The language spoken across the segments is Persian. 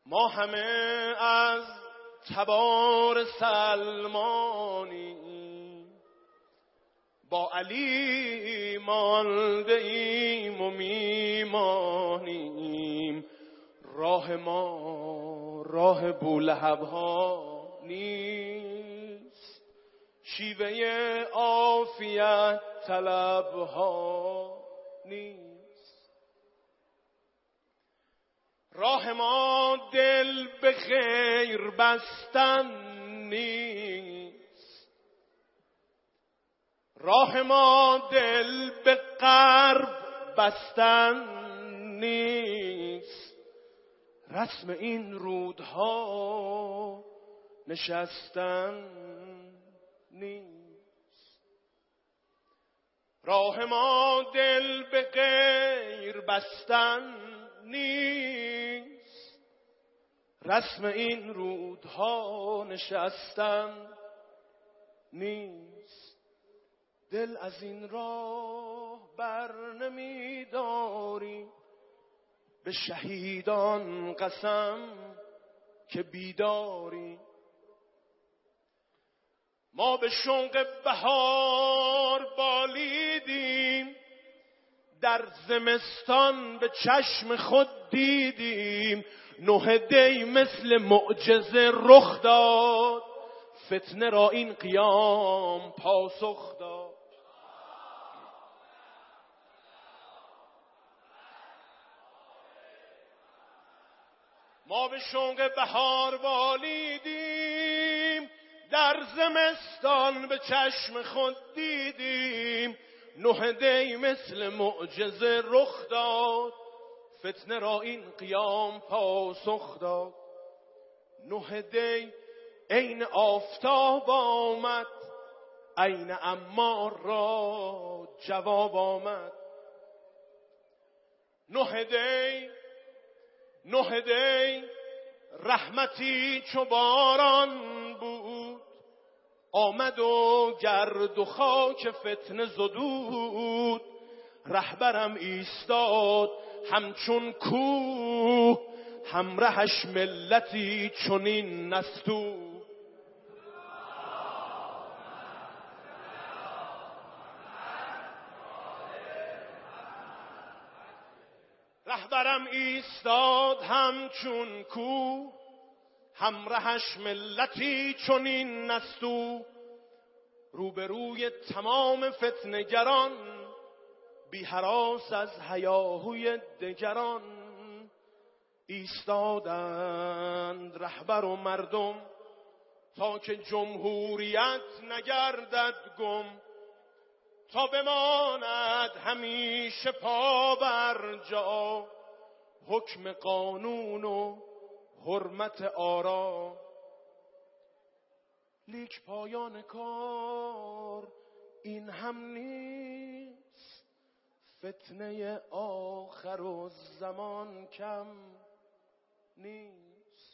ما همه از تبار سلمانی با علی مانده ایم و میمانیم. راه ما راه بولهب ها نیست، شیوه عافیت طلب ها نیست. راه ما دل به خیر بستن نیست، راه ما دل به غرب بستن نیست. رسم این رودها نشستن نیست. راه ما دل به غیر بستن نیست، رسم این رودها نشستن نیست. دل از این راه بر نمی داری، به شهیدان قسم که بیداری. ما به شوق بهار بالیدیم، در زمستان به چشم خود دیدیم. 9 دی مثل معجزه رخ داد، فتنه را این قیام پاسخ داد. ما به شوق بهار بالیدیم، در زمستان به چشم خود دیدیم. 9 دی مثل معجزه رخ داد، فتنه را این قیام پاسخ داد. 9 دی عین آفتاب آمد، عین عمار را جواب آمد. 9 دی رحمتی چو باران بود، آمد و گرد و خاک فتنه زدود. رهبرم ایستاد همچون کوه، همرهش ملتی چنین نستوه. رهبرم ایستاد همچون کوه، همرهش ملتی چنین نستوه. روبروی تمام فتنه‌گران، بی هراس از هیاهوی دگران. ایستادند رهبر و مردم، تا که جمهوریت نگردد گم. تا بماند همیشه پا بر جا، حکم قانون و حرمت آرا. لیک پایان کار این هم نیست، فتنه آخر و زمان کم نیست.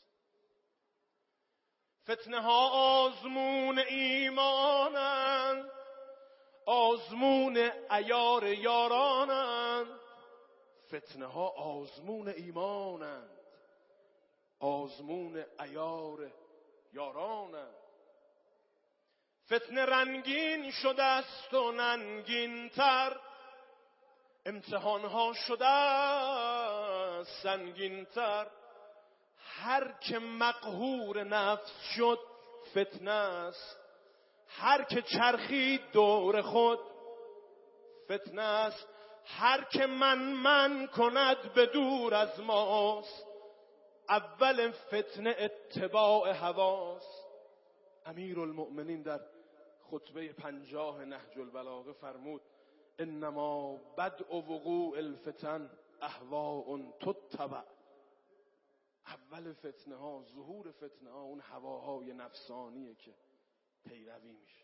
فتنه ها آزمون ایمانند، آزمون عیار یارانند. فتنه ها آزمون ایمانند، آزمون عیار یارانند. فتنه رنگین شده است و ننگین تر، امتحان ها شده سنگین تر. هر که مقهور نفس شد فتنه است، هر که چرخید دور خود فتنه است. هر که من کند به دور از ماست، اول فتنه اتباع هواست. امیرالمؤمنین در خطبه 50 نهج البلاغه فرمود: انما بدء وقوع الفتن اهواء تتبع. اول فتنه ها، ظهور فتنه ها، اون هواهای نفسانیه که پیروی میشه.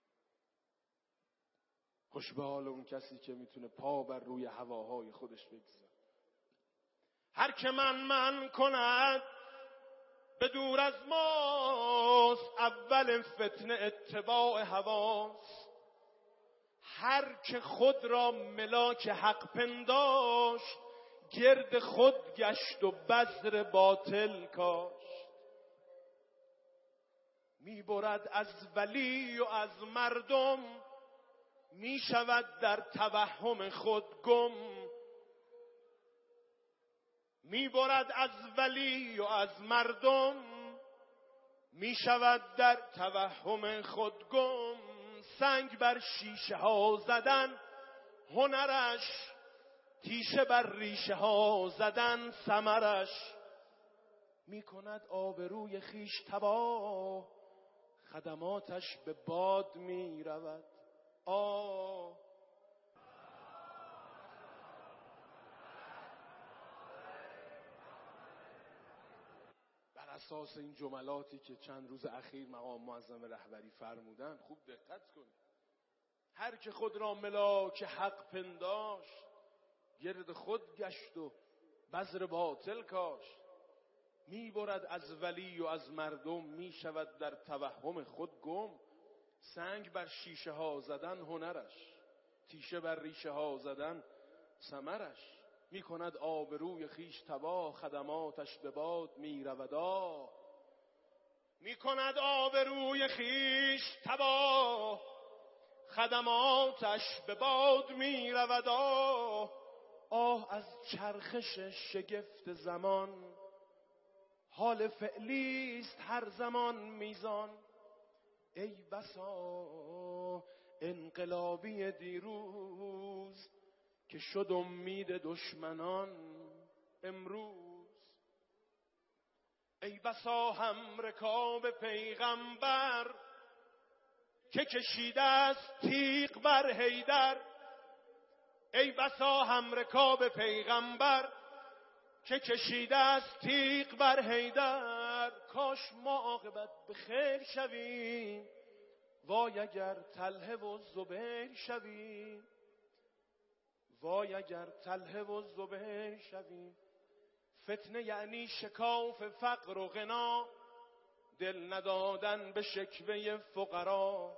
خوش به حال اون کسی که میتونه پا بر روی هواهای خودش بگذاره. هر که من کند به دور از ماست، اول فتنه اتباع هواست. هر که خود را ملاک حق پنداشت، گرد خود گشت و بذر باطل کاشت. میبرد از ولی و از مردم، میشود در توهم خود گم. میبرد از ولی و از مردم، میشود در توهم خود گم. سنگ بر شیشه ها زدن هنرش، تیشه بر ریشه ها زدن ثمرش. میکند آبروی خویش تباه، خدماتش به باد میرود. بر اساس این جملاتی که چند روز اخیر مقام معظم رهبری فرمودن خوب دقت کنید. هر که خود را ملاک حق پنداشت، گرد خود گشت و بذر باطل کاشت. میبرد از ولی و از مردم، میشود در توهم خود گم. سنگ بر شیشه ها زدن هنرش، تیشه بر ریشه ها زدن ثمرش. میکند آبروی خویش تباه، خدماتش به باد میرود. میکند آبروی خویش تباه، خدماتش به باد میرود. آه از چرخش شگفت زمان، حال فعلی است هر زمان میزان. ای بسا انقلابی دیروز، که شد امید دشمنان امروز. ای بسا هم رکاب پیغمبر، که کشیده است تیغ بر حیدر. ای بسا هم رکاب پیغمبر، که کشیده است تیغ بر حیدر. کاش ما عاقبت به خیر شویم، وای اگر طلحه و زبیر شویم. وای اگر طلحه و زبیر شویم. فتنه یعنی شکاف فقر و غنا، دل ندادن به شکوه فقرا.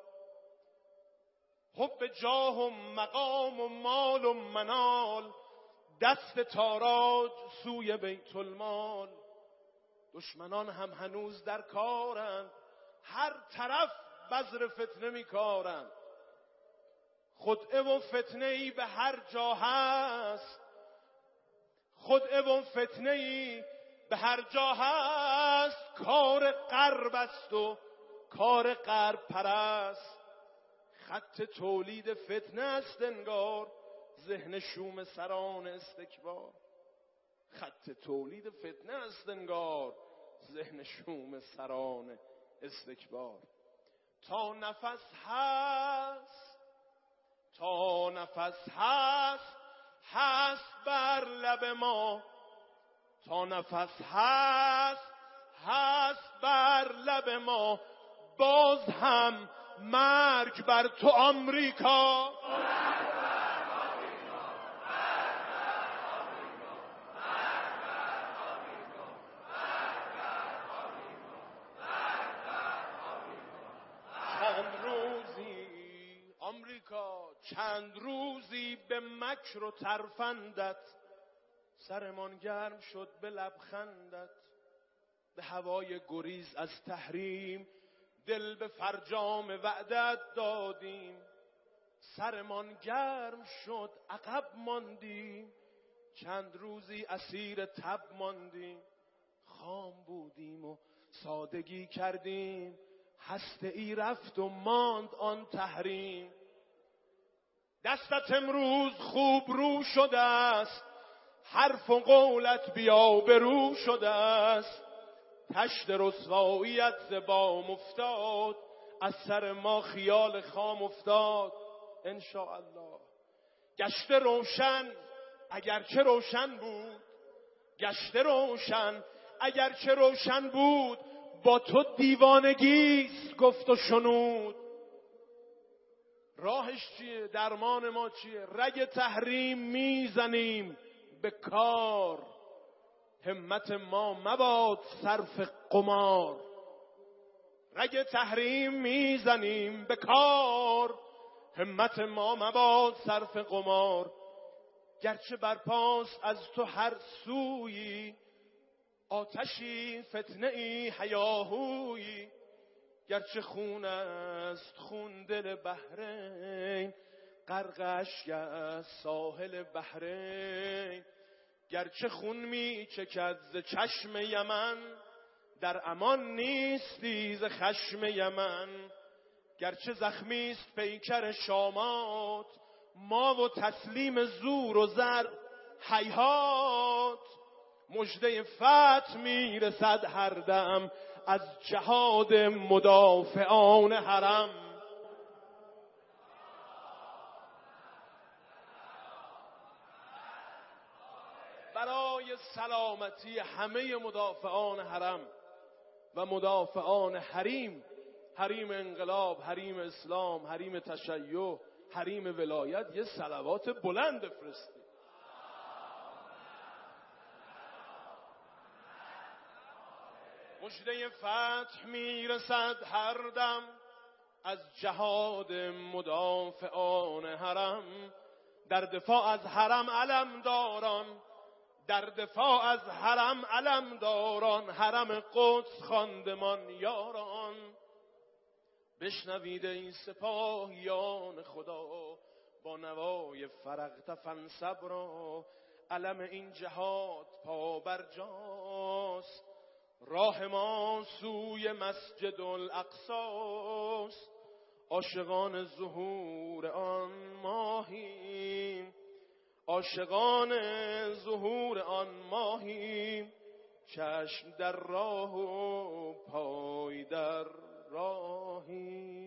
حب جاه و مقام و مال و منال، دست تاراج سوی بیت المال. دشمنان هم هنوز در کارند، هر طرف بذر فتنه میکارند. خدعه و فتنه ای به هر جا هست، خدعه و فتنه ای به هر جا هست. کار غرب است و کار غرب پرست، خط تولید فتنه است انگار، ذهن شوم سران استکبار. خط تولید فتنه است انگار، ذهن شوم سران استکبار. تا نفس هست، تا نفس هست، هست بر لب ما. تا نفس هست، هست بر لب ما. باز هم مرگ بر تو آمریکا. چند روزی به مکر و ترفندت، سرمان گرم شد به لبخندت. به هوای گریز از تحریم، دل به فرجام وعدت دادیم. سرمان گرم شد عقب ماندیم، چند روزی اسیر تب ماندیم. خام بودیم و سادگی کردیم، هسته ای رفت و ماند آن تحریم. دستت امروز خوب رو شده است، حرف و قولت بیا به رو شده است. تشت رسواییت ز بام افتاد، از سر ما خیال خام افتاد. انشاءالله گشت روشن اگرچه روشن بود، گشت روشن اگرچه روشن بود. با تو دیوانگیست گفت و شنود. راهش چیه؟ درمان ما چیه؟ رگ تحریم میزنیم به کار، همت ما مباد صرف قمار. رگ تحریم میزنیم به کار، همت ما مباد صرف قمار. گرچه برپاست از تو هر سویی، آتشی فتنه ای هیاهویی. گرچه خون است خون دل بحرین، غرقش از ساحل بحرین. گرچه خون می چکد ز چشم یمن، در امان نیستی ز خشم یمن. گرچه زخمی است پیکر شامات، ما و تسلیم زور و زر هیهات. مژده فتح میرسد هر دم، از جهاد مدافعان حرم. برای سلامتی همه مدافعان حرم و مدافعان حریم، حریم انقلاب، حریم اسلام، حریم تشیع، حریم ولایت، یه صلوات بلند بفرستید. مژده فتح میرسد هر دم، از جهاد مدافعان حرم. در دفاع از حرم علم داران، در دفاع از حرم علم داران، حرم قدس خواندمان یاران. بشنوید این سپاهیان خدا، با نوای فرغت فانصبرا. علم این جهاد پا بر جاست، راه ما سوی مسجد الاقصاست. عاشقان ظهور آن ماهیم، عاشقان ظهور آن ماهیم. چشم در راه و پای در راهیم.